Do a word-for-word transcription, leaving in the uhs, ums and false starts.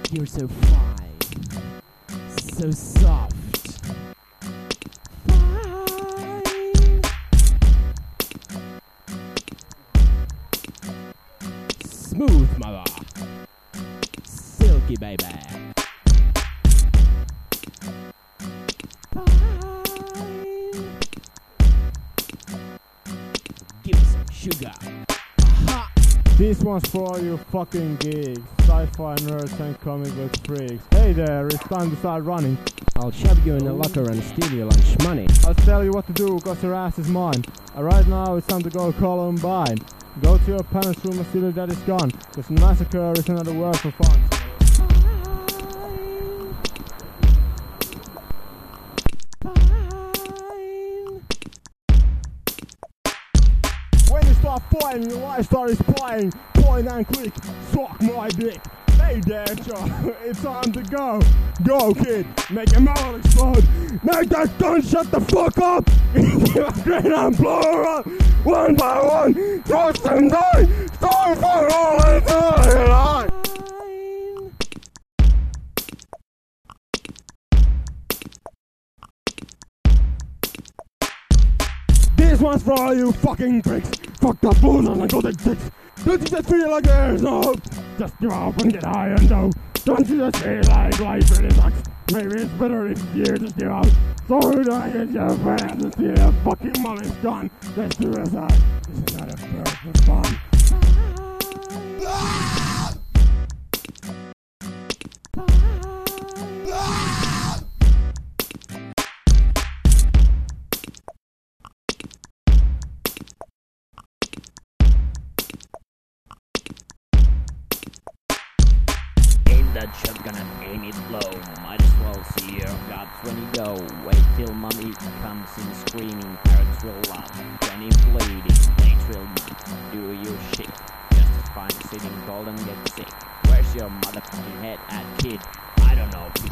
You're so fine, so soft. Fine. Smooth, mother. Silky, baby. Fine. Give me some sugar. Aha. This one's for all you fucking geeks, sci-fi nerds and comic book freaks. Hey there, it's time to start running. I'll shove you in the locker and steal your lunch money. I'll tell you what to do, cause your ass is mine. And right now it's time to go Columbine. Go to your parents' room and steal your daddy's gun, cause massacre is another word for fun. When you start fighting, your lifestyle is playing. Point and click, suck my dick. Hey there, Joe, it's time to go. Go, kid, make your mouth explode. Make that gun shut the fuck up. Great and blow her up. One by one, trust and die. Start for all the time. This one's for all you fucking pricks. Fuck the booze and go to dicks. Don't you just feel like there's no hope? Just give up and get high and go. Don't you just feel like life really sucks? Maybe it's better if you just give up. So don't I get your friends and see your fucking money's gone. That's suicide. This is not a bird for fun. That shotgun and aim it low. Might as well see your guts when you go. Wait till mommy comes in screaming. Parents will laugh. Johnny bleeding. Plates will not do your shit. Just as fine as sitting cold and get sick. Where's your motherfucking head at, kid? I don't know.